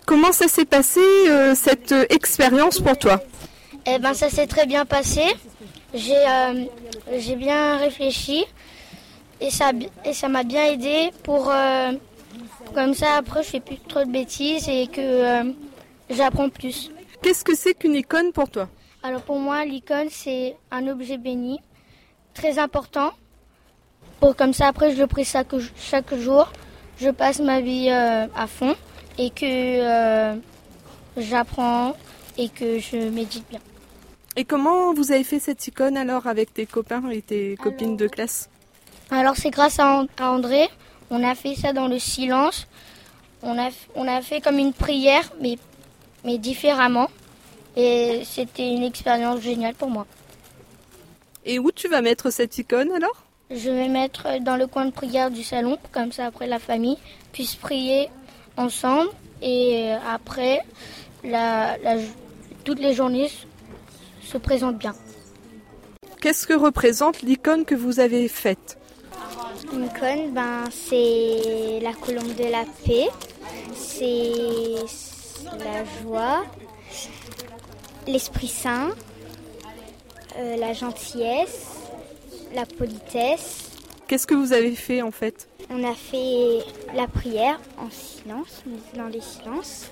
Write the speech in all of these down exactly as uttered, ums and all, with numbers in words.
Comment ça s'est passé euh, cette euh, expérience pour toi? Eh ben, ça s'est très bien passé. J'ai, euh, j'ai bien réfléchi et ça, et ça m'a bien aidé pour, euh, comme ça après je fais plus trop de bêtises et que euh, j'apprends plus. Qu'est-ce que c'est qu'une icône pour toi? Alors pour moi, l'icône c'est un objet béni, très important. Pour comme ça après je le prie chaque, chaque jour, je passe ma vie euh, à fond et que euh, j'apprends et que je médite bien. Et comment vous avez fait cette icône alors avec tes copains et tes alors, copines de classe? Alors c'est grâce à André, on a fait ça dans le silence. On a, on a fait comme une prière, mais, mais différemment. Et c'était une expérience géniale pour moi. Et où tu vas mettre cette icône alors? Je vais mettre dans le coin de prière du salon, comme ça après la famille puisse prier ensemble. Et après, la, la, toutes les journées se présentent bien. Qu'est-ce que représente l'icône que vous avez faite? L'icône, ben, c'est la colombe de la paix, c'est la joie, l'Esprit Saint, euh, la gentillesse, la politesse. Qu'est-ce que vous avez fait en fait? On a fait la prière en silence, dans les silences.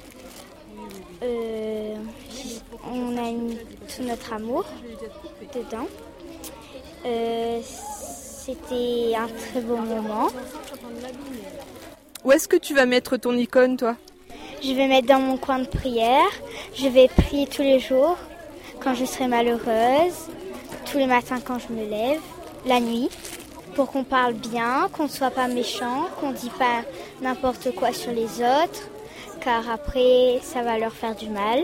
Euh, on a mis tout notre amour dedans. Euh, c'était un très beau moment. Où est-ce que tu vas mettre ton icône, toi? Je vais mettre dans mon coin de prière. Je vais prier tous les jours quand je serai malheureuse, tous les matins quand je me lève, la nuit, pour qu'on parle bien, qu'on ne soit pas méchant, qu'on ne dise pas n'importe quoi sur les autres, car après, ça va leur faire du mal.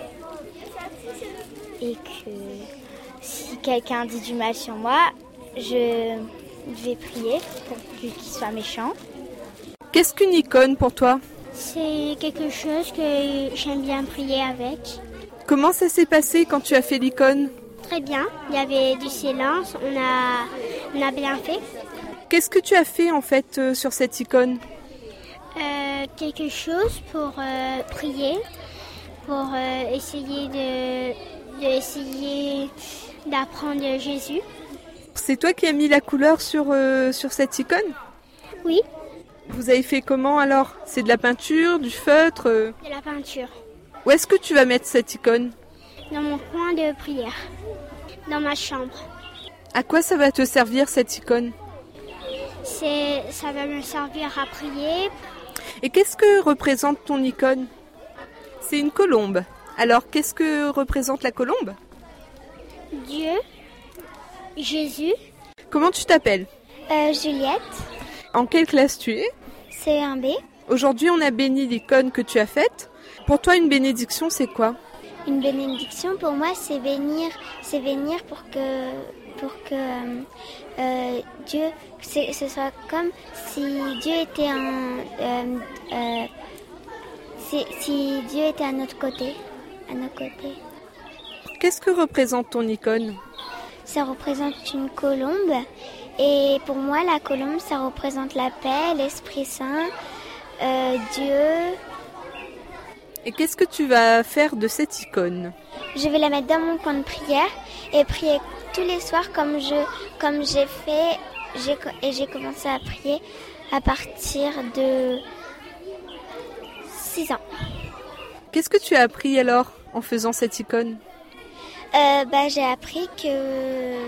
Et que si quelqu'un dit du mal sur moi, je vais prier pour qu'il soit méchant. Qu'est-ce qu'une icône pour toi? C'est quelque chose que j'aime bien prier avec. Comment ça s'est passé quand tu as fait l'icône? Très bien, il y avait du silence, on a, on a bien fait. Qu'est-ce que tu as fait en fait euh, sur cette icône? euh, Quelque chose pour euh, prier, pour euh, essayer de, de essayer d'apprendre Jésus. C'est toi qui as mis la couleur sur, euh, sur cette icône? Oui. Vous avez fait comment alors? C'est de la peinture, du feutre euh... De la peinture. Où est-ce que tu vas mettre cette icône? Dans mon coin de prière, dans ma chambre. À quoi ça va te servir cette icône? C'est, ça va me servir à prier. Et qu'est-ce que représente ton icône? C'est une colombe. Alors qu'est-ce que représente la colombe? Dieu, Jésus. Comment tu t'appelles? euh, Juliette. En quelle classe tu es? C un B. Aujourd'hui, on a béni l'icône que tu as faite. Pour toi, une bénédiction, c'est quoi? Une bénédiction, pour moi, c'est bénir, c'est bénir pour que, pour que euh, Dieu, c'est, ce soit comme si Dieu était un, euh, euh, si, si Dieu était à notre côté, à nos côtés. Qu'est-ce que représente ton icône? Ça représente une colombe. Et pour moi, la colombe, ça représente la paix, l'Esprit Saint, euh, Dieu. Et qu'est-ce que tu vas faire de cette icône? Je vais la mettre dans mon coin de prière et prier tous les soirs comme, je, comme j'ai fait. J'ai, et j'ai commencé à prier à partir de six ans. Qu'est-ce que tu as appris alors en faisant cette icône? euh, bah, J'ai appris que...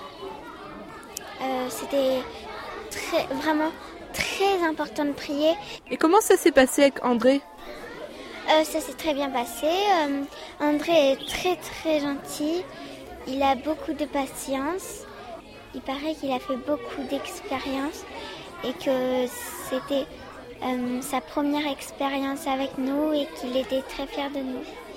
Euh, c'était très, vraiment très important de prier. Et comment ça s'est passé avec André? euh, Ça s'est très bien passé. Euh, André est très très gentil. Il a beaucoup de patience. Il paraît qu'il a fait beaucoup d'expériences et que c'était euh, sa première expérience avec nous et qu'il était très fier de nous.